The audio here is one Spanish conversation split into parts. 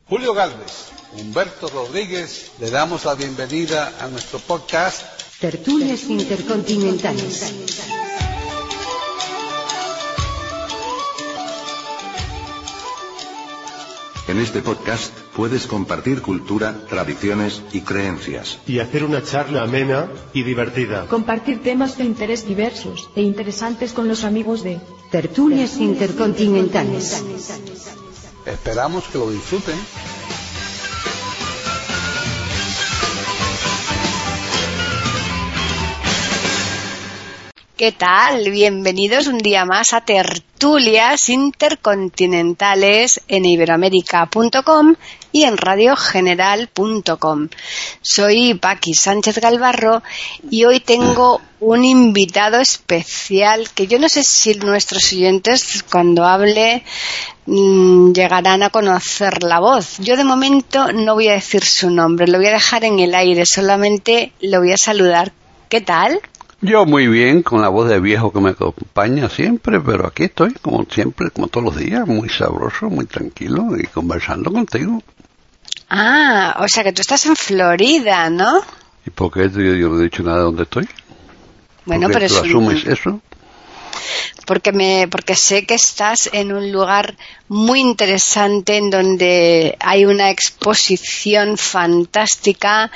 Julio Gálvez, Humberto Rodríguez, le damos la bienvenida a nuestro podcast Tertulias Intercontinentales. En este podcast puedes compartir cultura, tradiciones y creencias. Y hacer una charla amena y divertida. Compartir temas de interés diversos e interesantes con los amigos de Tertulias Intercontinentales. Esperamos que lo disfruten. ¿Qué tal? Bienvenidos un día más a Tertulias Intercontinentales en iberoamérica.com y en radiogeneral.com. Soy Paqui Sánchez Galvarro y hoy tengo un invitado especial que yo no sé si nuestros oyentes cuando hable llegarán a conocer la voz. Yo de momento no voy a decir su nombre, lo voy a dejar en el aire, solamente lo voy a saludar. ¿Qué tal? Yo muy bien, con la voz de viejo que me acompaña siempre, pero aquí estoy, como siempre, como todos los días, muy sabroso, muy tranquilo y conversando contigo. Ah, o sea que tú estás en Florida, ¿no? ¿Y por qué yo no he dicho nada de dónde estoy? Bueno, ¿Por qué pero tú asumes eso? Porque sé que estás en un lugar muy interesante en donde hay una exposición fantástica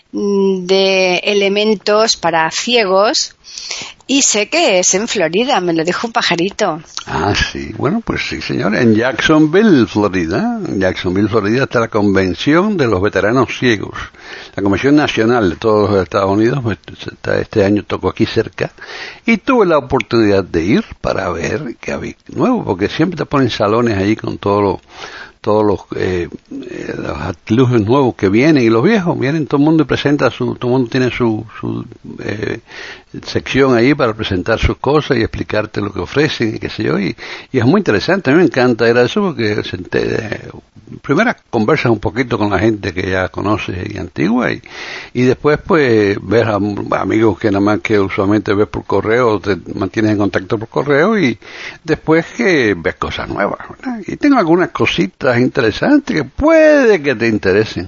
de elementos para ciegos y sé que es en Florida, me lo dijo un pajarito. Ah, sí, bueno, pues sí, señor, en Jacksonville, Florida. En Jacksonville, Florida está la Convención de los Veteranos Ciegos. La Convención Nacional de todos los Estados Unidos, pues, este año tocó aquí cerca y tuve la oportunidad de ir para ver qué había nuevo, porque siempre te ponen salones allí con todos los artilugios nuevos que vienen y los viejos vienen, todo el mundo presenta todo el mundo tiene su sección ahí para presentar sus cosas y explicarte lo que ofrecen y qué sé yo, y es muy interesante. A mí me encanta ir a eso porque primero conversas un poquito con la gente que ya conoces y antigua y después pues ves a amigos que nada más que usualmente ves por correo, te mantienes en contacto por correo y después que ves cosas nuevas, ¿verdad? Y tengo algunas cositas interesantes que puede que te interesen.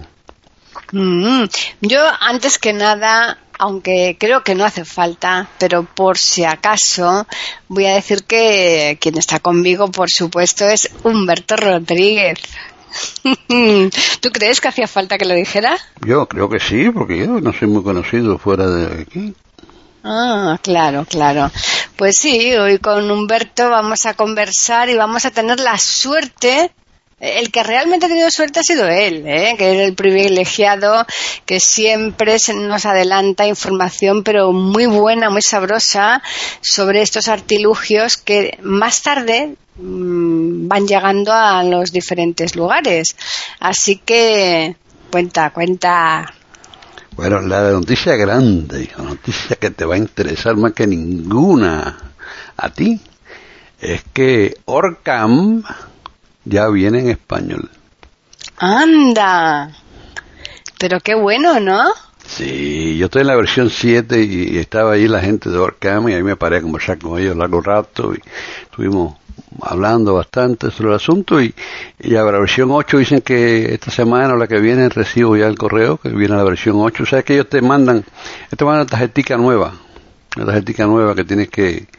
Yo antes que nada, aunque creo que no hace falta, pero por si acaso voy a decir que quien está conmigo, por supuesto, es Humberto Rodríguez. ¿Tú crees que hacía falta que lo dijera? Yo creo que sí, porque yo no soy muy conocido fuera de aquí. Ah, claro. Pues sí, hoy con Humberto vamos a conversar y vamos a tener la suerte. El que realmente ha tenido suerte ha sido él, que es el privilegiado que siempre nos adelanta información, pero muy buena, muy sabrosa, sobre estos artilugios que más tarde van llegando a los diferentes lugares. Así que, cuenta. Bueno, la noticia grande, la noticia que te va a interesar más que ninguna a ti, es que Orcam ya viene en español. ¡Anda! Pero qué bueno, ¿no? Sí, yo estoy en la versión 7 y estaba ahí la gente de Orcam y ahí me paré a conversar con ellos largo rato y estuvimos hablando bastante sobre el asunto y ya la versión 8 dicen que esta semana o la que viene recibo ya el correo que viene la versión 8. O sea que ellos te mandan una tarjetica nueva que tienes que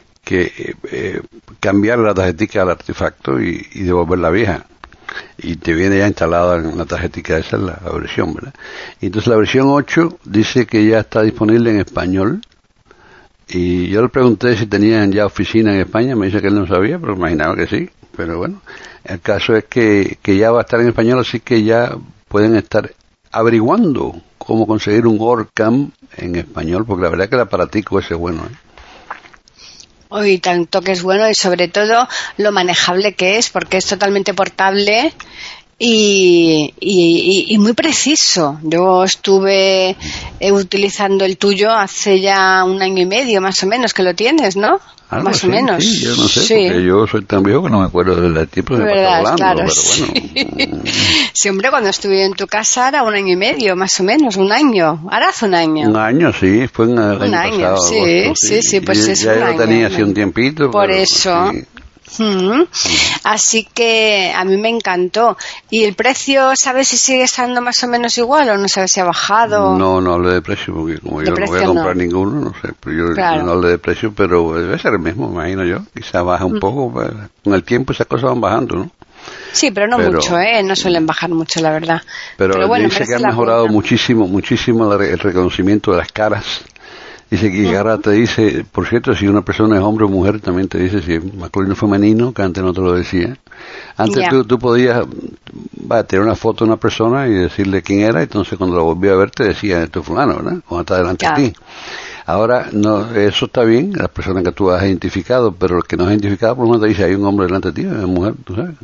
cambiar la tarjetica al artefacto y devolver la vieja y te viene ya instalada en la tarjetica. Esa es la versión, ¿verdad? Y entonces la versión 8 dice que ya está disponible en español y yo le pregunté si tenían ya oficina en España, me dice que él no sabía, pero imaginaba que sí. Pero bueno, el caso es que ya va a estar en español, así que ya pueden estar averiguando cómo conseguir un Orcam en español, porque la verdad es que el aparatico ese es bueno, Hoy tanto que es bueno y sobre todo lo manejable que es, porque es totalmente portable y muy preciso. Yo estuve utilizando el tuyo hace ya 1 año y medio más o menos que lo tienes, ¿no? Algo más así, o menos. Sí, yo no sé, sí. Porque yo soy tan viejo que no me acuerdo del tiempo que me pasó hablando, claro, pero sí. bueno. Sí, hombre, cuando estuve en tu casa era 1 año y medio, más o menos, 1 año. Ahora hace 1 año. 1 año, sí, fue en el año año pasado. Sí, agosto, sí, pues es ya 1 yo año. lo tenía hace un tiempito. Por pero, eso. Sí. Así que a mí me encantó. ¿Y el precio, sabes si sigue estando más o menos igual o no sabes si ha bajado? No hablé de precio porque como yo no voy a comprar ninguno, no sé, pero yo no hablé de precio, pero debe ser el mismo, imagino yo. Quizá baja un poco, pues, con el tiempo esas cosas van bajando, ¿no? Sí, pero no mucho, no suelen bajar mucho, la verdad. Pero bueno, dice que ha mejorado muchísimo el reconocimiento de las caras. Dice que ahora te dice, por cierto, si una persona es hombre o mujer, también te dice si es masculino o femenino, que antes no te lo decía. Antes tú podías tener una foto de una persona y decirle quién era, entonces cuando la volvía a ver te decía, esto es fulano, ¿verdad? Cuando está delante de ti. Ahora, no, eso está bien, las personas que tú has identificado, pero el que no has identificado, por lo menos te dice, hay un hombre delante de ti, hay una mujer, tú sabes.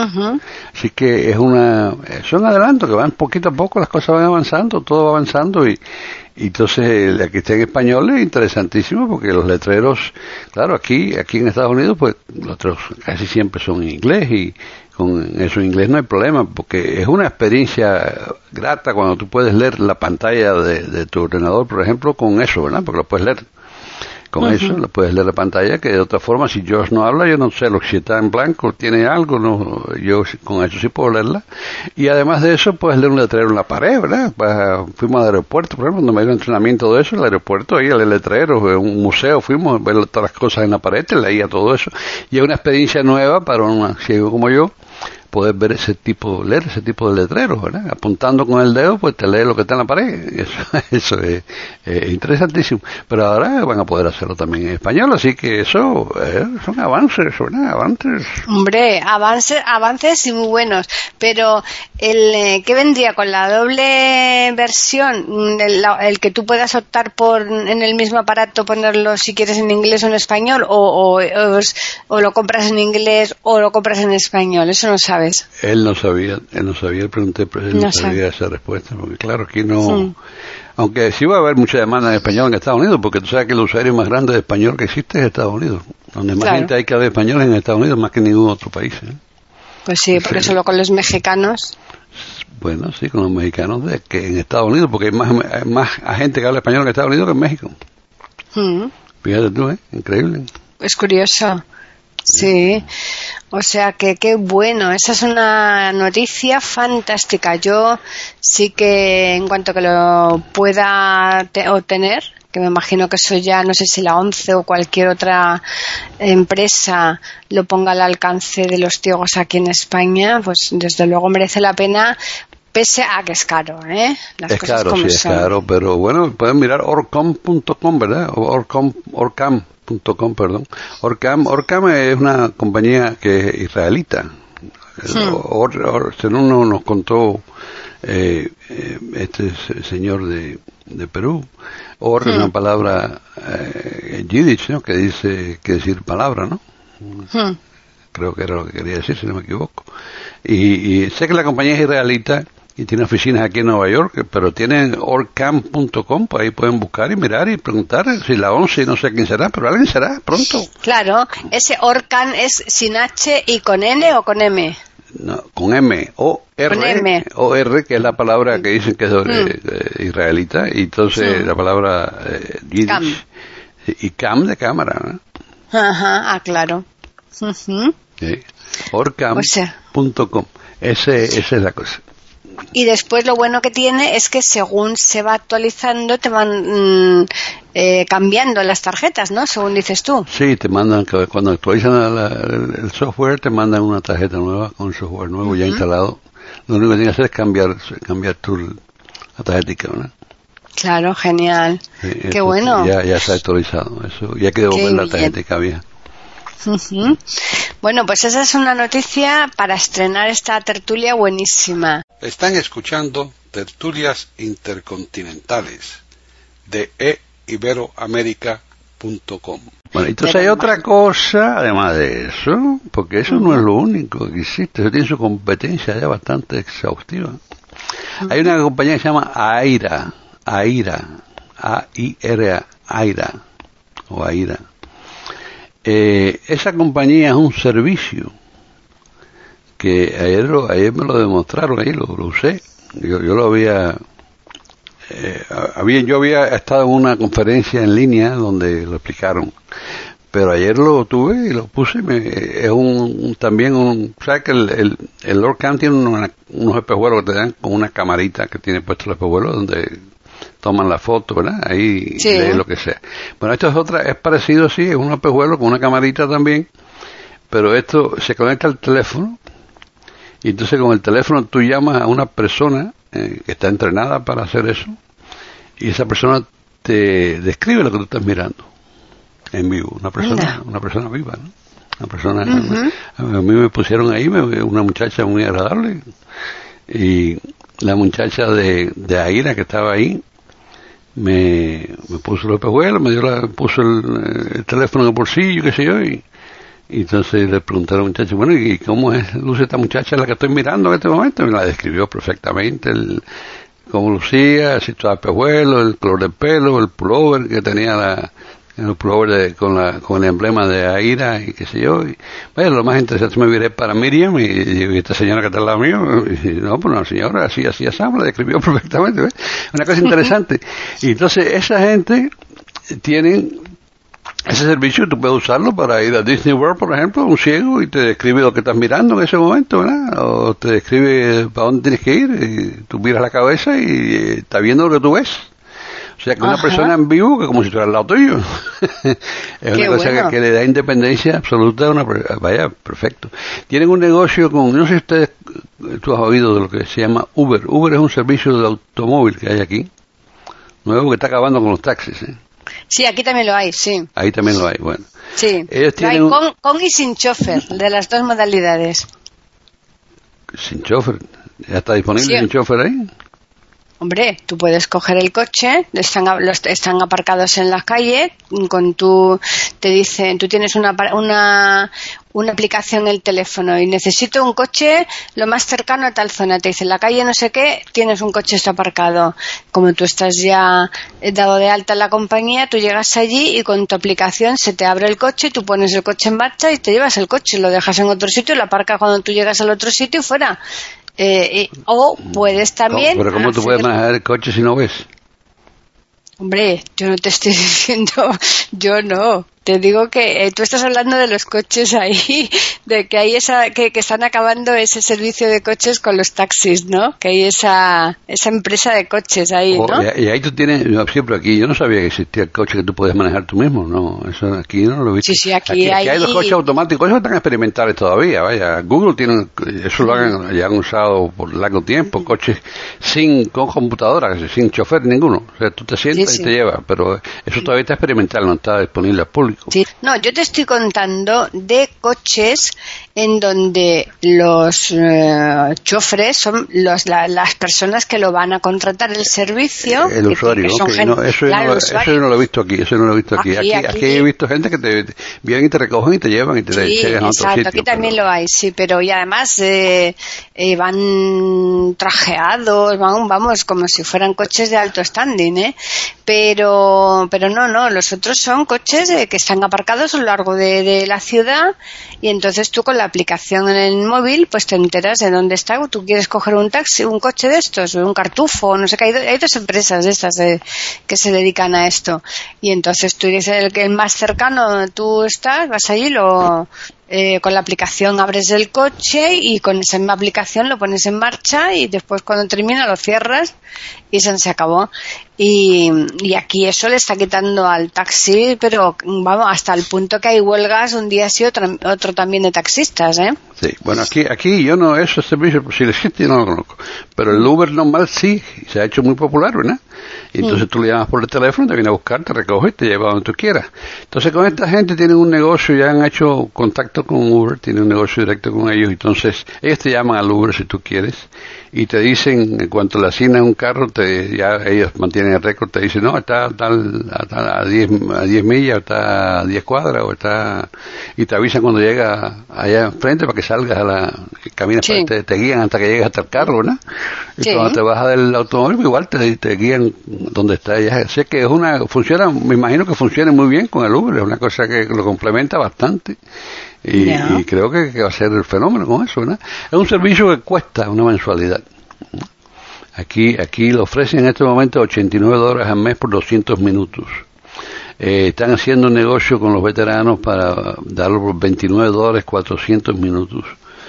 Así que es un adelanto, que van poquito a poco, las cosas van avanzando, todo va avanzando y entonces la que está en español es interesantísimo porque los letreros, claro, aquí en Estados Unidos, pues los letreros casi siempre son en inglés y con eso en inglés no hay problema porque es una experiencia grata cuando tú puedes leer la pantalla de tu ordenador, por ejemplo, con eso, ¿verdad? Porque lo puedes leer con eso, lo puedes leer la pantalla, que de otra forma, si Josh no habla, yo no sé, lo que si está en blanco, tiene algo, no, yo con eso sí puedo leerla. Y además de eso, puedes leer un letrero en la pared, ¿verdad? Fuimos al aeropuerto, por ejemplo, cuando me dio entrenamiento de eso, el aeropuerto, ahí el letrero, un museo, fuimos a ver todas las cosas en la pared, leía todo eso. Y es una experiencia nueva para un ciego como yo, poder ver leer ese tipo de letreros, ¿verdad? Apuntando con el dedo, pues te lee lo que está en la pared. Eso es interesantísimo. Pero ahora van a poder hacerlo también en español, así que eso son avances, ¿verdad? Avances. Hombre, avances y muy buenos. Pero ¿qué vendría con la doble versión? El que tú puedas optar por en el mismo aparato ponerlo si quieres en inglés o en español, o lo compras en inglés o lo compras en español. Eso no sabes. Él no sabía, le pregunté, pero él no sabía esa respuesta, porque claro, aquí no, aunque sí va a haber mucha demanda en español en Estados Unidos, porque tú sabes que el usuario más grande de español que existe es Estados Unidos, donde más gente hay que hablar español en Estados Unidos más que en ningún otro país. Pues sí, porque solo con los mexicanos. Bueno, sí, con los mexicanos que en Estados Unidos, porque hay más gente que habla español en Estados Unidos que en México. Fíjate tú, increíble. Es curioso. Sí, o sea que qué bueno, esa es una noticia fantástica. Yo sí que en cuanto que lo pueda obtener, que me imagino que eso ya, no sé si la ONCE o cualquier otra empresa lo ponga al alcance de los ciegos aquí en España, pues desde luego merece la pena, pese a que es caro, ¿eh? Las es cosas caro, como sí, son. Es caro, pero bueno, pueden mirar orcam.com, ¿verdad? Orcam.com, perdón. Orcam es una compañía que es israelita. Según nos contó este señor de Perú, es una palabra yiddish, ¿no? Que decir palabra, ¿no? Creo que era lo que quería decir, si no me equivoco. Y sé que la compañía es israelita y tiene oficinas aquí en Nueva York, pero tienen orcam.com, pues ahí pueden buscar y mirar y preguntar si la ONCE, no sé quién será, pero alguien será pronto. Claro, ese Orcam es sin H y con N o con M. No, con M, O-R, que es la palabra que dicen que es israelita, y entonces la palabra yiddish, Cam. Y cam de cámara, ¿no? Ajá, claro. Sí. Orcam.com, esa es la cosa. Y después lo bueno que tiene es que según se va actualizando te van cambiando las tarjetas, ¿no? Según dices tú. Sí, te mandan, cuando actualizan el software, te mandan una tarjeta nueva con un software nuevo ya instalado. Lo único que tienes que hacer es cambiar la tarjeta, ¿no? Claro, genial. Sí, qué bueno. Ya está actualizado, eso, ya quedó ver la tarjeta vieja. Bueno, pues esa es una noticia para estrenar esta tertulia buenísima. Están escuchando Tertulias Intercontinentales de iberoamerica.com. Bueno, entonces hay otra cosa, además de eso, porque eso no es lo único que existe, eso tiene su competencia ya bastante exhaustiva. Hay una compañía que se llama AIRA, A-I-R-A, AIRA. Esa compañía es un servicio que ayer me lo demostraron, ahí lo usé. Yo lo había estado en una conferencia en línea donde lo explicaron, pero ayer lo tuve y lo puse. Es también ¿sabes que el Lord Camp tiene unos espejuelos que te dan con una camarita que tiene puesto el espejuelo donde toman la foto, ¿verdad? Ahí sí. Lee lo que sea. Bueno, esto es parecido así, es un espejuelo con una camarita también, pero esto se conecta al teléfono y entonces con el teléfono tú llamas a una persona que está entrenada para hacer eso y esa persona te describe lo que tú estás mirando en vivo, una persona viva, ¿no? Una persona, a mí me pusieron ahí una muchacha muy agradable y la muchacha de Aira que estaba ahí me puso los espejuelos, puso el teléfono en el bolsillo, qué sé yo, y entonces le pregunté a la muchacha, bueno, ¿y cómo luce esta muchacha la que estoy mirando en este momento? Me la describió perfectamente, cómo lucía, si estaba espejuelo, el color del pelo, el pullover que tenía el pullover con el emblema de Aira y qué sé yo. Y, vaya, lo más interesante me viré para Miriam y esta señora que está al lado mío, y no, pues una señora así la describió perfectamente, ¿ves? Una cosa interesante. Y entonces esa gente tienen ese servicio, tú puedes usarlo para ir a Disney World, por ejemplo, un ciego, y te describe lo que estás mirando en ese momento, ¿verdad? O te describe para dónde tienes que ir, y tú miras la cabeza y está viendo lo que tú ves. O sea, que una persona en vivo que como si estuviera al lado tuyo. Es una cosa que le da independencia absoluta a vaya, perfecto. Tienen un negocio no sé si tú has oído de lo que se llama Uber. Uber es un servicio de automóvil que hay aquí, nuevo, que está acabando con los taxis, ¿eh? Sí, aquí también lo hay, sí. Ahí también lo hay, bueno. Sí, ellos tienen con y sin chofer, de las dos modalidades. ¿Sin chofer? ¿Ya está disponible sin chofer ahí? Hombre, tú puedes coger el coche, están aparcados en la calle, te dicen, tú tienes una aplicación en el teléfono y necesito un coche lo más cercano a tal zona, te dice en la calle no sé qué, tienes un coche, está aparcado. Como tú estás ya dado de alta en la compañía, tú llegas allí y con tu aplicación se te abre el coche, tú pones el coche en marcha y te llevas el coche, lo dejas en otro sitio y lo aparcas cuando tú llegas al otro sitio y fuera. O puedes también... ¿Pero cómo tú puedes manejar el coche si no ves? Hombre, yo no te estoy diciendo, yo no. Te digo que tú estás hablando de los coches ahí, de que hay que están acabando ese servicio de coches con los taxis, ¿no? Que hay esa empresa de coches ahí, ¿no? Y ahí tú tienes, siempre aquí, yo no sabía que existía el coche que tú puedes manejar tú mismo, ¿no? Eso aquí no lo he visto. Sí, aquí hay los coches automáticos, esos están experimentales todavía, vaya. Google tiene, eso ya han usado por largo tiempo, coches con computadora, sin chofer ninguno. O sea, tú te sientas y te llevas, pero eso todavía está experimental, no está disponible al público. Sí. No, yo te estoy contando de coches en donde los chofres son las personas que lo van a contratar el servicio. El usuario, eso yo no lo he visto aquí, Aquí he visto gente que te vienen y te recogen y te llevan y te llegan a otro sitio. Aquí también lo hay, sí, pero y además van trajeados, vamos, como si fueran coches de alto standing, pero no, los otros son coches que están aparcados a lo largo de la ciudad y entonces tú con la aplicación en el móvil pues te enteras de dónde está. Tú quieres coger un coche de estos, un cartufo, no sé qué, hay dos empresas de estas que se dedican a esto y entonces tú eres el más cercano, tú vas allí, con la aplicación abres el coche y con esa misma aplicación lo pones en marcha y después cuando termina lo cierras y se acabó. Y aquí eso le está quitando al taxi, pero vamos, hasta el punto que hay huelgas un día sí, otro también de taxistas, ¿eh? Sí, bueno, aquí yo no, ese servicio, si existe, no lo conozco, pero el Uber normal sí, se ha hecho muy popular, ¿verdad? Y entonces tú le llamas por el teléfono, te viene a buscar, te recoge y te lleva donde tú quieras. Entonces con esta gente tienen un negocio, ya han hecho contacto con Uber, tienen un negocio directo con ellos, entonces ellos te llaman al Uber si tú quieres y te dicen, en cuanto le asignan un carro, ya ellos mantienen el récord, te dicen, no, está a 10 millas, está a 10 cuadras, y te avisan cuando llega allá enfrente para que salgas caminas, te guían hasta que llegues hasta el carro, ¿verdad? Y cuando te bajas del automóvil, igual te guían donde está. Ya sé que me imagino que funciona muy bien con el Uber, es una cosa que lo complementa bastante. Y creo que va a ser el fenómeno con eso, ¿verdad? Es un servicio que cuesta una mensualidad. Aquí lo ofrecen en este momento $89 al mes por 200 minutos. están haciendo un negocio con los veteranos para darlo por $29, 400 minutos.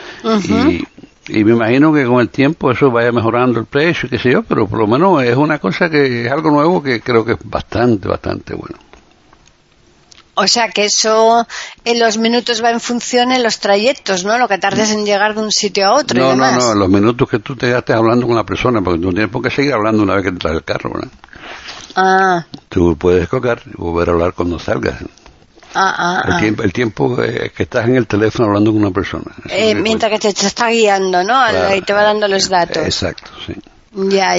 Y me imagino que con el tiempo eso vaya mejorando el precio, qué sé yo, pero por lo menos es una cosa que es algo nuevo que creo que es bastante bueno. O sea que eso en los minutos va en función en los trayectos, ¿no? Lo que tardes en llegar de un sitio a otro y demás. No, los minutos que tú te gastes hablando con la persona, porque tú no tienes por qué seguir hablando una vez que entras al carro, ¿verdad? Ah. Tú puedes colgar y volver a hablar cuando salgas. El tiempo que estás en el teléfono hablando con una persona. Mientras que te está guiando, ¿no? Claro, y te va dando los datos. Exacto, sí. Ya.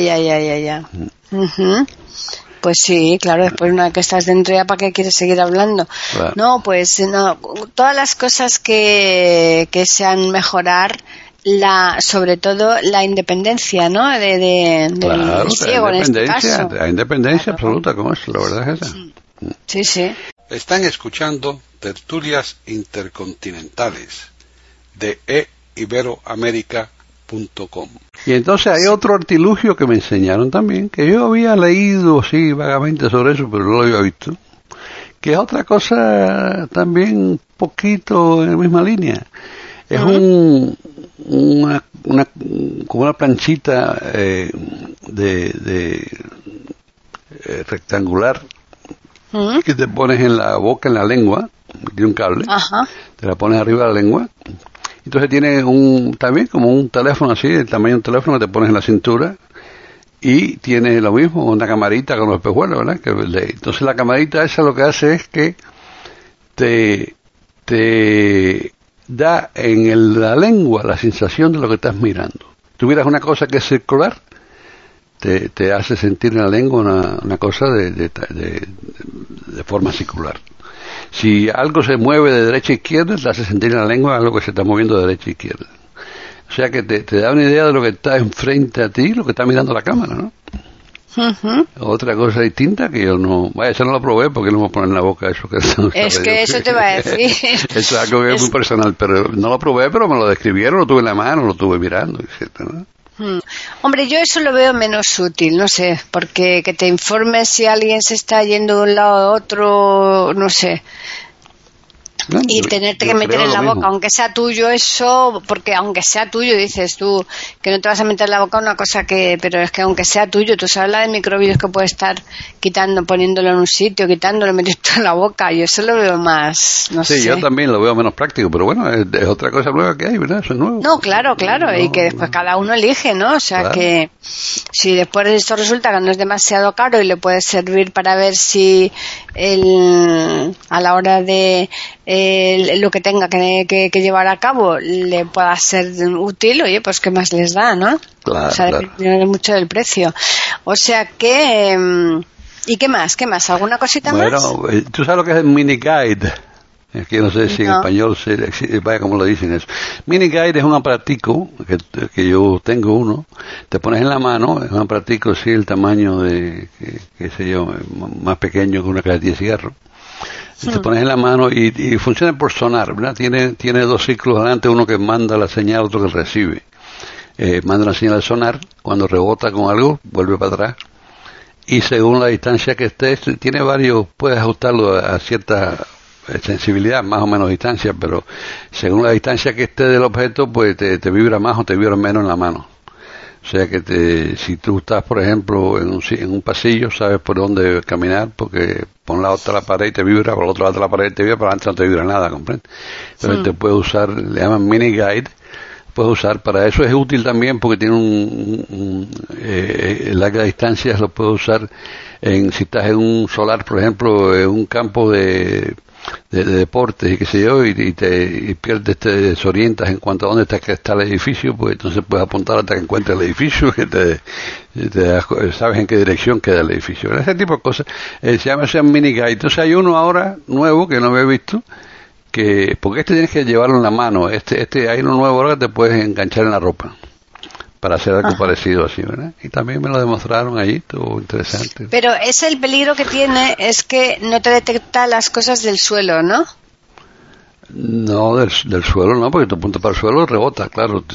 Pues sí, claro, después una vez que estás dentro ya, ¿para qué quieres seguir hablando? Claro. No, pues no, todas las cosas que sean mejorar, sobre todo la independencia, ¿no? Claro, del ciego, en este caso. La independencia absoluta, como es, la verdad es esa. Sí. Están escuchando Tertulias Intercontinentales de iberoamerica.com. Y entonces hay otro artilugio que me enseñaron también, que yo había leído así vagamente sobre eso, pero no lo había visto, que es otra cosa también un poquito en la misma línea. Es como una planchita rectangular que te pones en la boca, en la lengua, tiene un cable, te la pones arriba de la lengua. Entonces tiene también como un teléfono así, el tamaño de un teléfono que te pones en la cintura, y tiene lo mismo, una camarita con los espejuelos, ¿verdad? Entonces la camarita esa lo que hace es que te da en la lengua la sensación de lo que estás mirando. Tú miras una cosa que es circular, te hace sentir en la lengua una cosa de forma circular. Si algo se mueve de derecha a izquierda, te hace sentir en la lengua algo que se está moviendo de derecha a izquierda. O sea que te da una idea de lo que está enfrente a ti, lo que está mirando la cámara, ¿no? Otra cosa distinta que yo no... eso no lo probé porque no me voy a poner en la boca eso. Es que eso te va a decir. Eso es algo que es muy personal, pero no lo probé, pero me lo describieron, lo tuve en la mano, lo estuve mirando, etc., ¿no? Hombre, yo eso lo veo menos útil, no sé, porque que te informes si alguien se está yendo de un lado a otro, no sé. Y tenerte que meter en la boca, aunque sea tuyo eso, porque aunque sea tuyo, dices tú, que no te vas a meter en la boca una cosa pero es que aunque sea tuyo, tú sabes la de microbios que puedes estar quitando, poniéndolo en un sitio, quitándolo, metiendo en la boca, yo eso lo veo más, no sé. Sí, yo también lo veo menos práctico, pero bueno, es otra cosa nueva que hay, ¿verdad? Eso es nuevo. No, claro, y que después cada uno elige, ¿no? O sea que si después esto resulta que no es demasiado caro y le puede servir para ver si a la hora de lo que tenga que llevar a cabo le pueda ser útil, oye, pues qué más les da, ¿no? Claro, o sea, depende mucho del precio. O sea que... ¿Y qué más? ¿Alguna cosita más? Bueno, ¿tú sabes lo que es el mini guide? Es que no sé si en español vaya como lo dicen eso. Mini guide es un aparatico, que yo tengo uno, te pones en la mano, es un aparatico así, el tamaño de, qué sé yo, más pequeño que una cajetilla de cigarro. Te pones en la mano y funciona por sonar, ¿verdad? Tiene dos ciclos adelante, uno que manda la señal, otro que recibe. Manda la señal de sonar, cuando rebota con algo, vuelve para atrás. Y según la distancia que estés, tiene varios, puedes ajustarlo a cierta sensibilidad, más o menos distancia, pero según la distancia que esté del objeto, pues te vibra más o te vibra menos en la mano. O sea que si tú estás, por ejemplo, en un pasillo, sabes por dónde caminar, porque por un lado está la pared y te vibra, por el otro lado está la pared y te vibra, por adelante no te vibra nada, ¿comprendes? Entonces te puedes usar, le llaman mini guide, puedes usar, para eso es útil también porque tiene larga distancia, lo puedes usar si estás en un solar, por ejemplo, en un campo de deportes y qué sé yo, y pierdes, te desorientas en cuanto a dónde está el edificio, pues entonces puedes apuntar hasta que encuentres el edificio, que sabes en qué dirección queda el edificio. Ese tipo de cosas se llama mini guide. Entonces hay uno ahora nuevo que no había visto, porque tienes que llevarlo en la mano, hay uno nuevo ahora que te puedes enganchar en la ropa para hacer algo parecido así, ¿verdad? Y también me lo demostraron allí, estuvo interesante. Pero el peligro que tiene es que no te detecta las cosas del suelo, ¿no? No, del suelo no, porque tu punto para el suelo rebota, claro.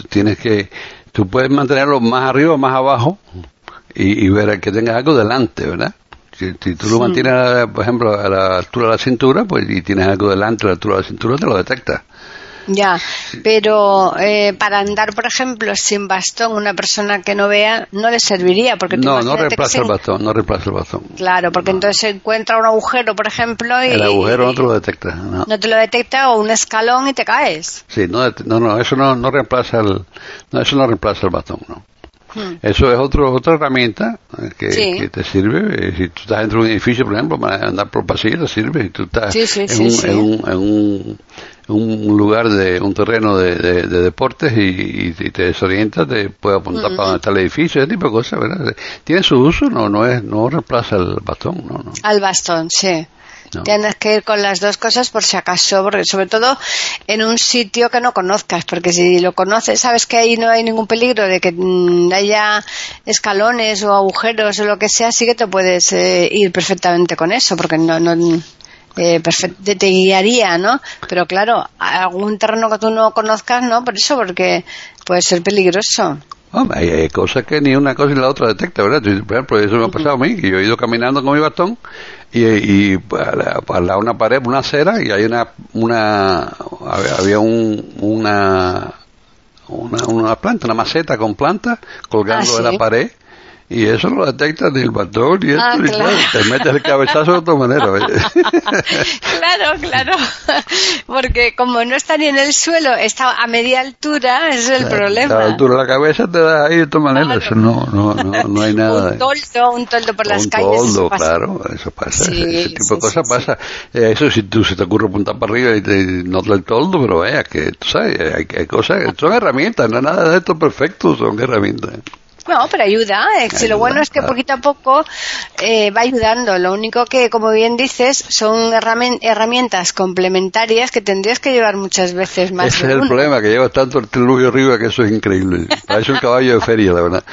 Tú puedes mantenerlo más arriba o más abajo y ver que tengas algo delante, ¿verdad? Si tú lo mantienes, por ejemplo, a la altura de la cintura, pues y tienes algo delante a la altura de la cintura, te lo detecta. Ya, pero para andar, por ejemplo, sin bastón, una persona que no vea, no le serviría, porque no reemplaza el bastón, no reemplaza el bastón. Claro, porque entonces se encuentra un agujero, por ejemplo, y el agujero no te lo detecta. No te lo detecta, o un escalón y te caes. Sí, eso no reemplaza eso no reemplaza el bastón, no. Eso es otra herramienta que te sirve. Si tú estás dentro de un edificio, por ejemplo, para andar por pasillo, te sirve. Si tú estás en un lugar un terreno de deportes y te desorientas, te puede apuntar para donde está el edificio, ese tipo de cosas, ¿verdad? Tiene su uso, no reemplaza el bastón, no. Al bastón, sí. No. Tienes que ir con las dos cosas por si acaso, porque sobre todo en un sitio que no conozcas, porque si lo conoces, sabes que ahí no hay ningún peligro de que haya escalones o agujeros o lo que sea, sí que te puedes ir perfectamente con eso, porque te guiaría, ¿no? Pero claro, algún terreno que tú no conozcas, ¿no? Por eso, porque puede ser peligroso. Hay cosas que ni una cosa ni la otra detecta, ¿verdad? Por ejemplo, eso me ha pasado a mí, que yo he ido caminando con mi bastón y para una pared, una acera, y hay había una planta, una maceta con plantas colgando de la pared. Y eso lo detectas del bastón y esto, y claro, te metes el cabezazo de otra manera. Claro. Porque como no está ni en el suelo, está a media altura, ese es el problema. A la altura de la cabeza te da ahí de otra manera. Eso no hay nada. Un toldo por las calles. Un toldo, claro, eso pasa. Ese tipo de cosas pasa. Eso si se te ocurre apuntar para arriba y te nota el toldo, pero vaya, que tú sabes, hay cosas, son herramientas, no nada de esto perfecto, son herramientas. No, pero ayuda. Si lo bueno es que poquito a poco va ayudando. Lo único que, como bien dices, son herramientas complementarias que tendrías que llevar muchas veces más. Ese es el problema, que llevas tanto artilugio arriba que eso es increíble. Parece un caballo de feria, la verdad.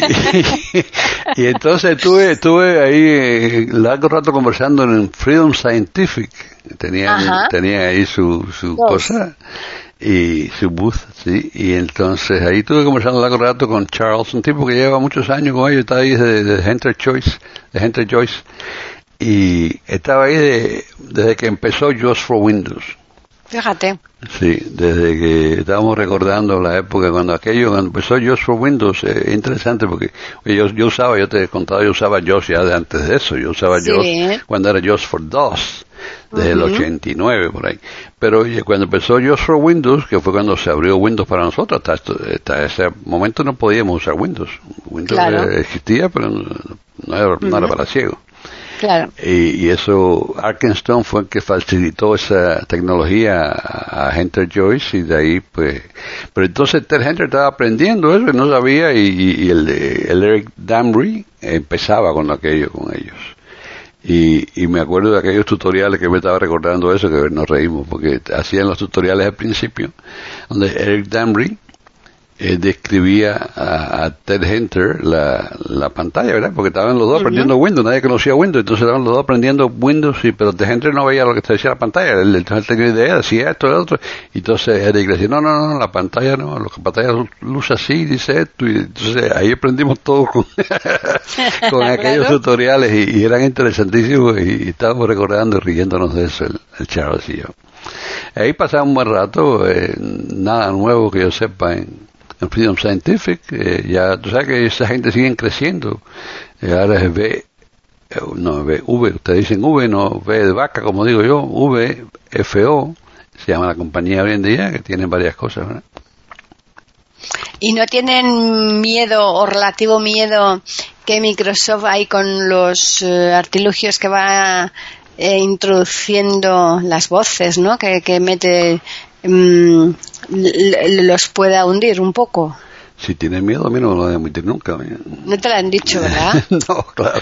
Y entonces estuve ahí largo rato conversando en Freedom Scientific. Tenía ahí su cosa. Y su booth, sí, y entonces ahí estuve conversando largo rato con Charles, un tipo que lleva muchos años con ellos, está ahí de Hunter Joyce, y estaba ahí desde que empezó Just for Windows. Fíjate. Sí, desde que estábamos recordando la época cuando empezó Just for Windows, interesante porque yo te he contado, yo usaba JOS ya de antes de eso, yo usaba JOS cuando era Just for DOS. Desde el 89 por ahí. Pero cuando empezó Just for Windows, que fue cuando se abrió Windows para nosotros, hasta ese momento no podíamos usar Windows. Windows existía, pero no era para ciegos. Claro. Y eso, Arkenstone fue el que facilitó esa tecnología a Hunter Joyce, y de ahí pues... Pero entonces Ted Hunter estaba aprendiendo eso y no sabía, y el Eric Damry empezaba con ellos. Y me acuerdo de aquellos tutoriales que me estaba recordando eso, que nos reímos, porque hacían los tutoriales al principio, donde Eric Damry describía a Ted Hunter la pantalla, ¿verdad? Porque estaban los dos aprendiendo Windows, nadie conocía Windows, entonces estaban los dos aprendiendo Windows, pero Ted Hunter no veía lo que te decía la pantalla, él tenía idea, decía esto, lo otro, y entonces Eric decía, no, la pantalla no, la pantalla luce así, dice esto, y entonces ahí aprendimos todo con aquellos tutoriales, y eran interesantísimos, y estábamos recordando y riéndonos de eso, el Charles y yo. Ahí pasaba un buen rato, nada nuevo que yo sepa en Freedom Scientific, ya tú sabes que esa gente sigue creciendo, ahora es V, ustedes dicen V, no V de vaca, como digo yo, VFO, se llama la compañía hoy en día, que tiene varias cosas, ¿verdad? ¿Y no tienen miedo o relativo miedo que Microsoft ahí con los artilugios que va introduciendo las voces, ¿no? Que mete... los pueda hundir un poco? Si tiene miedo, a mí no me lo voy a admitir nunca. No te lo han dicho, ¿verdad? No, claro.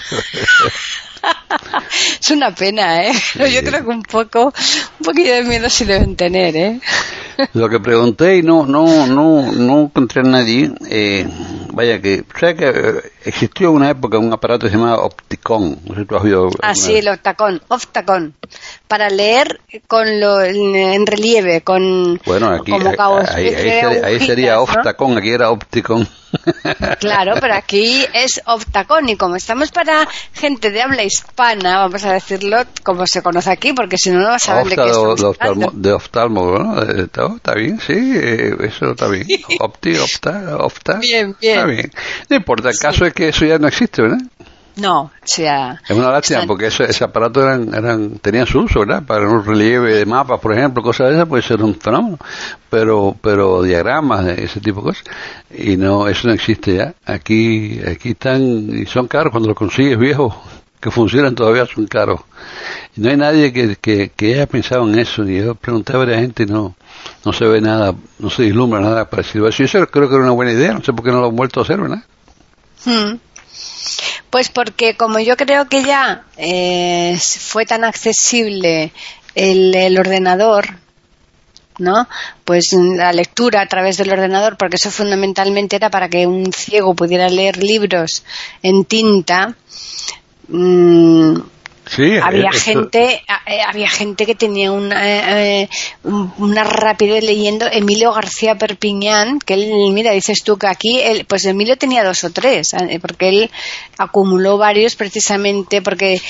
Es una pena, ¿eh? Sí. Yo creo que un poquito de miedo sí deben tener, ¿eh? Lo que pregunté y no encontré a nadie, vaya que, o sea que existió una época un aparato que se llamaba Opticon. No sé si tú has oído. Sí, el Optacon, para leer en relieve, bueno, aquí como ahí sería ¿no? Optacon, aquí era Opticon. Claro, pero aquí es Optacon, y como estamos para gente de habla hispana, vamos a decirlo como se conoce aquí, porque si no vas a ver de qué estamos hablando. De oftalmo, ¿no? Está bien, sí, eso está bien. Opta. Bien. Está bien. No importa, el caso es que eso ya no existe, ¿verdad? No, o sea... Es una lástima porque ese aparato tenían su uso, ¿verdad? Para un relieve de mapas, por ejemplo, cosas de esas, puede ser un fenómeno. Pero diagramas, ese tipo de cosas. Y no, eso no existe ya. Aquí están, y son caros cuando los consigues viejos, que funcionan todavía, son caros. Y no hay nadie que haya pensado en eso. Y yo pregunté a varias gente y no se ve nada, no se vislumbra nada parecido a eso. Y eso creo que era una buena idea, no sé por qué no lo han vuelto a hacer, ¿verdad? Pues porque como yo creo que ya fue tan accesible el ordenador, ¿no? Pues la lectura a través del ordenador, porque eso fundamentalmente era para que un ciego pudiera leer libros en tinta. Sí, había gente que tenía una rapidez leyendo. Emilio García Perpiñán, que él, mira, dices tú que aquí pues Emilio tenía 2 o 3, porque él acumuló varios precisamente porque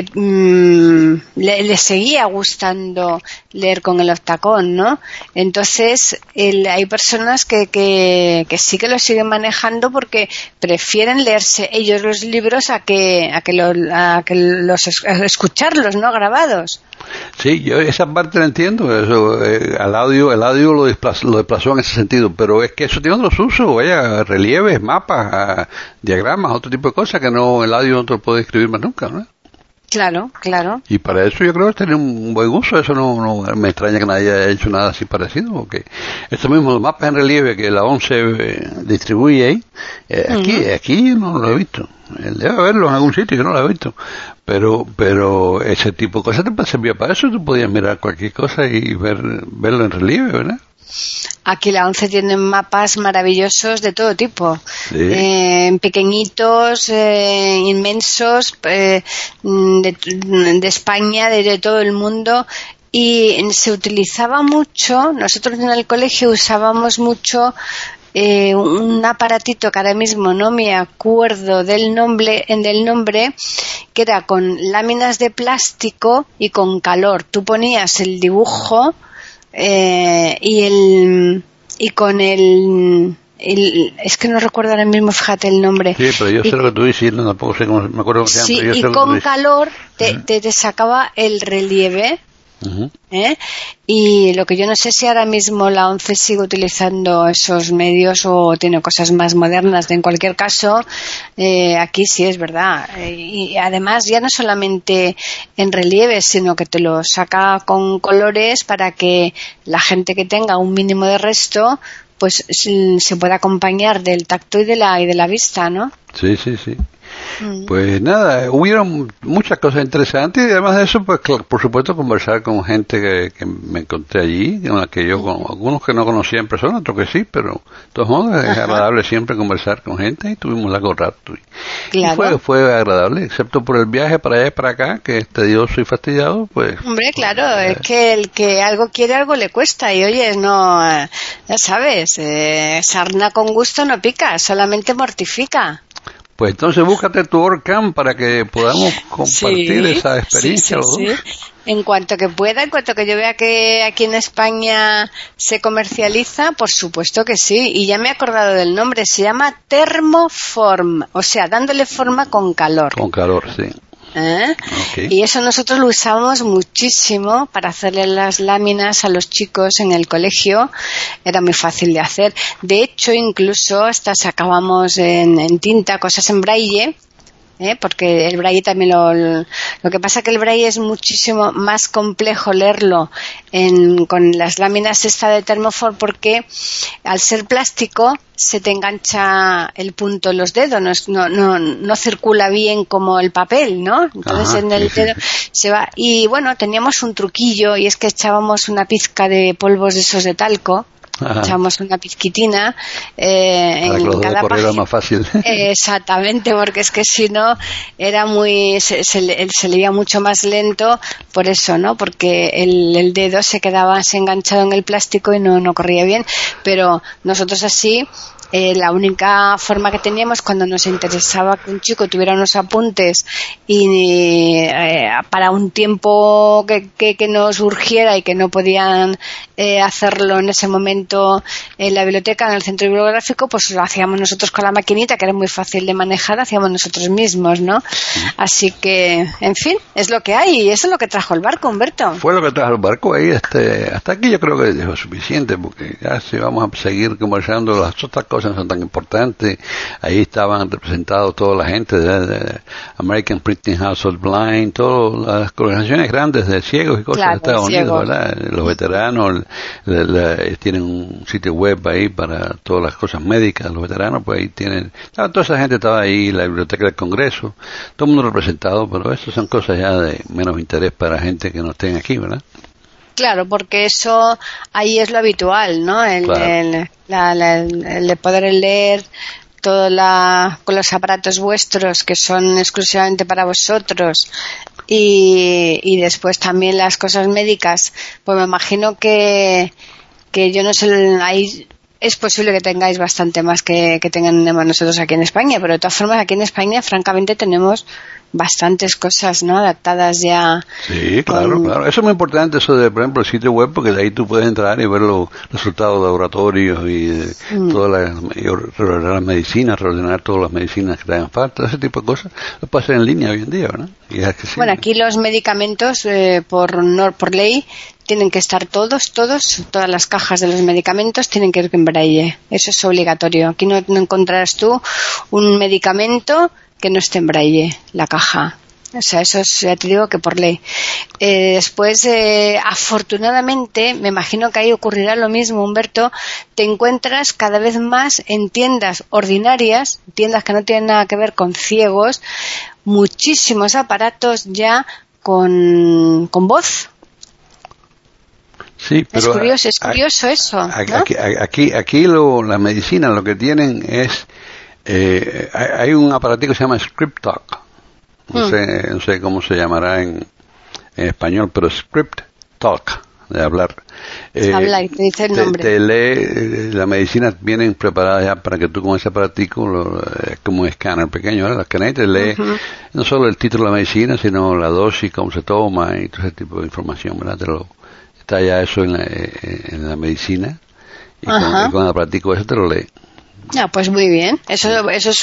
le seguía gustando leer con el Optacon, ¿no? Entonces hay personas que sí que lo siguen manejando porque prefieren leerse ellos los libros a que los escucharlos, ¿no? Grabados. Sí, yo esa parte la entiendo. Eso, el audio lo desplazó en ese sentido, pero es que eso tiene otros usos, vaya, relieves, mapas, diagramas, otro tipo de cosas que no el audio no te lo puede escribir más nunca, ¿no? Claro. Y para eso yo creo que tiene un buen uso. Eso no me extraña que nadie haya hecho nada así parecido, porque estos mismos mapas en relieve que la ONCE distribuye ahí, aquí no lo he visto. Debe haberlo en algún sitio, yo no lo he visto. Pero ese tipo de cosas te servía para eso. Tú podías mirar cualquier cosa y verlo en relieve, ¿verdad? Aquí la ONCE tiene mapas maravillosos de todo tipo, sí. Pequeñitos, inmensos, de España, de todo el mundo, y se utilizaba mucho. Nosotros en el colegio usábamos mucho un aparatito que ahora mismo no me acuerdo del nombre, que era con láminas de plástico y con calor. Tú ponías el dibujo y con es que no recuerdo ahora mismo, fíjate el nombre. Sí, pero yo sé lo que tú dices, tampoco sé cómo, me acuerdo cómo se llama. Sí, y con calor te sacaba el relieve. Y lo que yo no sé si ahora mismo la ONCE sigue utilizando esos medios o tiene cosas más modernas. En cualquier caso, aquí sí es verdad. Y además ya no solamente en relieve, sino que te lo saca con colores para que la gente que tenga un mínimo de resto pues se pueda acompañar del tacto y de la vista, ¿no? Sí. Pues nada, hubieron muchas cosas interesantes y además de eso, pues por supuesto conversar con gente que me encontré allí, con la que yo, algunos que no conocía en persona, otros que sí, pero de todos modos es agradable siempre conversar con gente y tuvimos largo rato. Claro. Y fue agradable, excepto por el viaje para allá y para acá, que es tedioso y fastidiado, pues... Hombre, claro, es que el que algo quiere, algo le cuesta, y oyes, no, ya sabes, sarna con gusto no pica, solamente mortifica. Pues entonces búscate tu WordCamp para que podamos compartir esa experiencia los dos. En cuanto que pueda, en cuanto que yo vea que aquí en España se comercializa, por supuesto que sí. Y ya me he acordado del nombre, se llama Thermoform, o sea, dándole forma con calor. Con calor, sí. Okay. Y eso nosotros lo usábamos muchísimo para hacerle las láminas a los chicos en el colegio. Era muy fácil de hacer. De hecho, incluso hasta sacábamos en tinta cosas en braille, porque el braille también lo que pasa que el braille es muchísimo más complejo leerlo con las láminas de Thermoform, porque al ser plástico se te engancha el punto en los dedos, no circula bien como el papel, ¿no? Entonces en el dedo se va. Y bueno, teníamos un truquillo, y es que echábamos una pizca de polvos de esos de talco. echamos una pizquitina para en cada página. Más fácil. Exactamente, porque es que si no era se leía mucho más lento por eso, ¿no? Porque el dedo se quedaba enganchado en el plástico y no corría bien, pero nosotros así la única forma que teníamos cuando nos interesaba que un chico tuviera unos apuntes y para un tiempo que nos urgiera y que no podían hacerlo en ese momento en la biblioteca, en el centro bibliográfico, pues lo hacíamos nosotros con la maquinita, que era muy fácil de manejar, hacíamos nosotros mismos, ¿no? Así que, en fin, es lo que hay y eso es lo que trajo el barco, Humberto. Fue lo que trajo el barco ahí, hasta aquí yo creo que es suficiente, porque ya si vamos a seguir conversando, las otras cosas no son tan importantes. Ahí estaban representados toda la gente de American Printing House of Blind, todas las organizaciones grandes de ciegos y cosas de Estados Unidos, ¿verdad? Los veteranos tienen un sitio web ahí para todas las cosas médicas, los veteranos pues ahí tienen, toda esa gente estaba ahí, la biblioteca del Congreso, todo el mundo representado, pero eso son cosas ya de menos interés para gente que no estén aquí, ¿verdad? Claro, porque eso ahí es lo habitual, ¿no? El de poder leer con los aparatos vuestros que son exclusivamente para vosotros y después también las cosas médicas, pues me imagino que yo no sé, ahí es posible que tengáis bastante más que tenemos nosotros aquí en España, pero de todas formas aquí en España francamente tenemos bastantes cosas, ¿no? Adaptadas ya. Sí, claro. Eso es muy importante, eso de, por ejemplo, el sitio web, porque de ahí tú puedes entrar y ver los resultados de laboratorios y todas las medicinas, reordenar todas las medicinas que te hagan falta, ese tipo de cosas. Lo puedes hacer en línea hoy en día, ¿no? Y es que sí. Bueno, aquí los medicamentos, por ley, tienen que estar todas las cajas de los medicamentos tienen que ir en braille. Eso es obligatorio. Aquí no encontrarás tú un medicamento que no esté en braille, la caja. O sea, eso es, ya te digo que por ley. Después, afortunadamente, me imagino que ahí ocurrirá lo mismo, Humberto, te encuentras cada vez más en tiendas ordinarias, tiendas que no tienen nada que ver con ciegos, muchísimos aparatos ya con voz. Sí, pero es curioso eso, ¿no? Aquí la medicina lo que tienen es hay un aparatico que se llama Script Talk. No sé cómo se llamará en español, pero Script Talk, de hablar. Habla y te dice el nombre. Te lee, la medicina vienen preparadas ya para que tú con ese aparatico, es como un escáner pequeño, ¿verdad? La escanea y te lee no solo el título de la medicina, sino la dosis, cómo se toma y todo ese tipo de información, ¿verdad? Está ya eso en la medicina y con el aparatico ese te lo lee. Pues muy bien. Eso es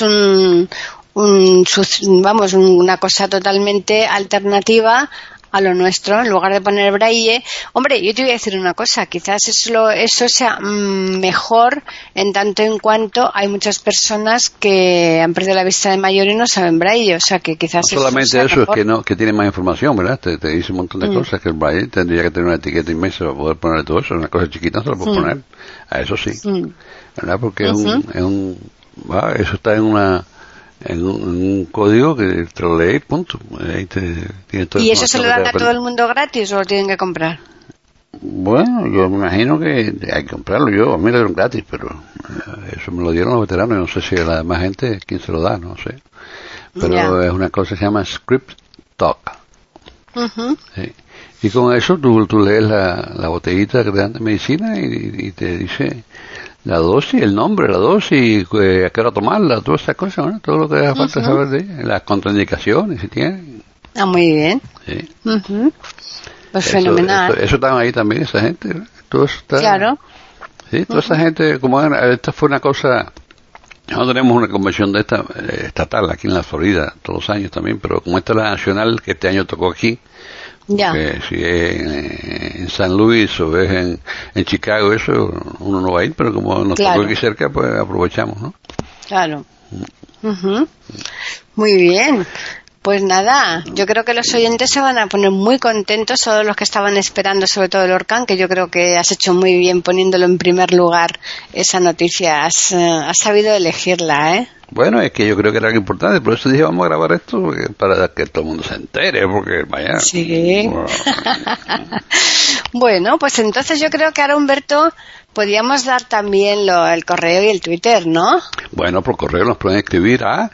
una cosa totalmente alternativa a lo nuestro. En lugar de poner braille, hombre, yo te voy a decir una cosa, quizás eso sea mejor en tanto en cuanto hay muchas personas que han perdido la vista de mayor y no saben braille, o sea que quizás no solamente eso es que tiene más información, ¿verdad? Te dice un montón de cosas que el braille tendría que tener una etiqueta inmensa para poder poner todo eso. Una cosa chiquita no se lo puedo poner, a eso sí, ¿verdad? Porque eso está en un código que te lo lees, punto. Ahí tiene toda. ¿Y eso se lo dan a todo el mundo gratis o lo tienen que comprar? Bueno, yo me imagino que hay que comprarlo. A mí lo dieron gratis, pero eso me lo dieron los veteranos. No sé si a la demás gente quién se lo da, no sé. Pero es una cosa que se llama Script Talk. Sí. Y con eso tú lees la botellita que te dan de medicina y te dice la dosis, el nombre, la dosis, a qué hora tomarla, todas esas cosas, ¿no? Todo lo que hace falta saber de ella, las contraindicaciones, si tienen. Muy bien. Sí. Pues fenomenal. Eso están ahí también, esa gente, ¿no? Todo eso está. Claro. Sí, toda esa gente, como esta fue una cosa. Nosotros tenemos una convención de esta estatal aquí en la Florida todos los años también, pero como esta es la nacional que este año tocó aquí, que si es en San Luis o es en Chicago, eso uno no va a ir, pero como nos tocó aquí cerca, pues aprovechamos, ¿no? Claro. Muy bien. Pues nada, yo creo que los oyentes se van a poner muy contentos, todos los que estaban esperando, sobre todo el Lorcan, que yo creo que has hecho muy bien poniéndolo en primer lugar, esa noticia. Has sabido elegirla, ¿eh? Bueno, es que yo creo que era algo importante, por eso dije vamos a grabar esto para que todo el mundo se entere, porque vaya. Sí. Bueno, pues entonces yo creo que ahora, Humberto, podíamos dar también el correo y el Twitter, ¿no? Bueno, por correo nos pueden escribir a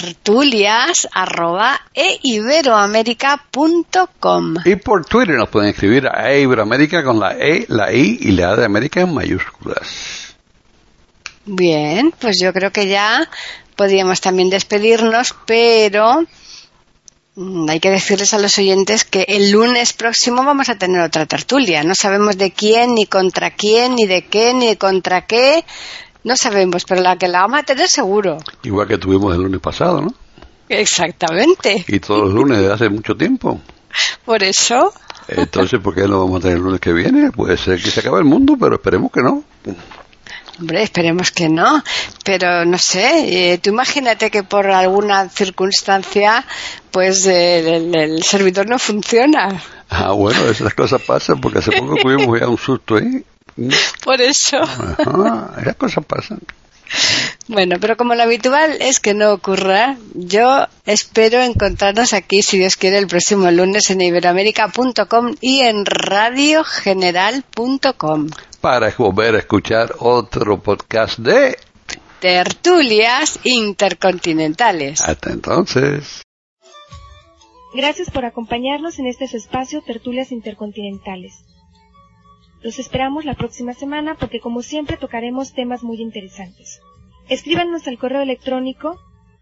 tertulias@iberoamerica.com. y por Twitter nos pueden escribir a Iberoamérica con la E, la I y la A de América en mayúsculas. Bien, pues yo creo que ya podríamos también despedirnos, pero hay que decirles a los oyentes que el lunes próximo vamos a tener otra tertulia. No sabemos de quién, ni contra quién, ni de qué, ni contra qué. No sabemos, pero la que la vamos a tener seguro. Igual que tuvimos el lunes pasado, ¿no? Exactamente. Y todos los lunes de hace mucho tiempo. Por eso. Entonces, ¿por qué no vamos a tener el lunes que viene? Puede ser que se acabe el mundo, pero esperemos que no. Hombre, esperemos que no, pero no sé, tú imagínate que por alguna circunstancia pues el servidor no funciona. Ah, bueno, esas cosas pasan, porque hace poco tuvimos ya un susto ahí. Por eso. Ajá, esas cosas pasan. Bueno, pero como lo habitual es que no ocurra, yo espero encontrarnos aquí, si Dios quiere, el próximo lunes en iberoamerica.com y en radiogeneral.com. Para volver a escuchar otro podcast de Tertulias Intercontinentales. Hasta entonces. Gracias por acompañarnos en este su espacio Tertulias Intercontinentales. Los esperamos la próxima semana porque como siempre tocaremos temas muy interesantes. Escríbanos al correo electrónico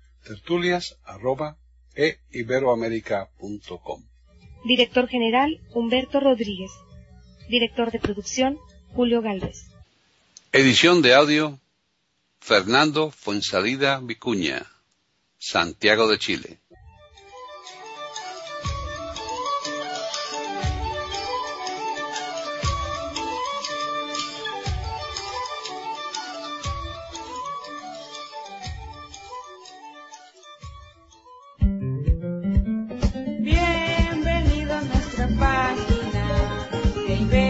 tertulias@iberoamerica.com. Director General Humberto Rodríguez. Director de Producción Julio Galvez. Edición de audio Fernando Fuensalida Vicuña, Santiago de Chile. Bienvenido a nuestra página de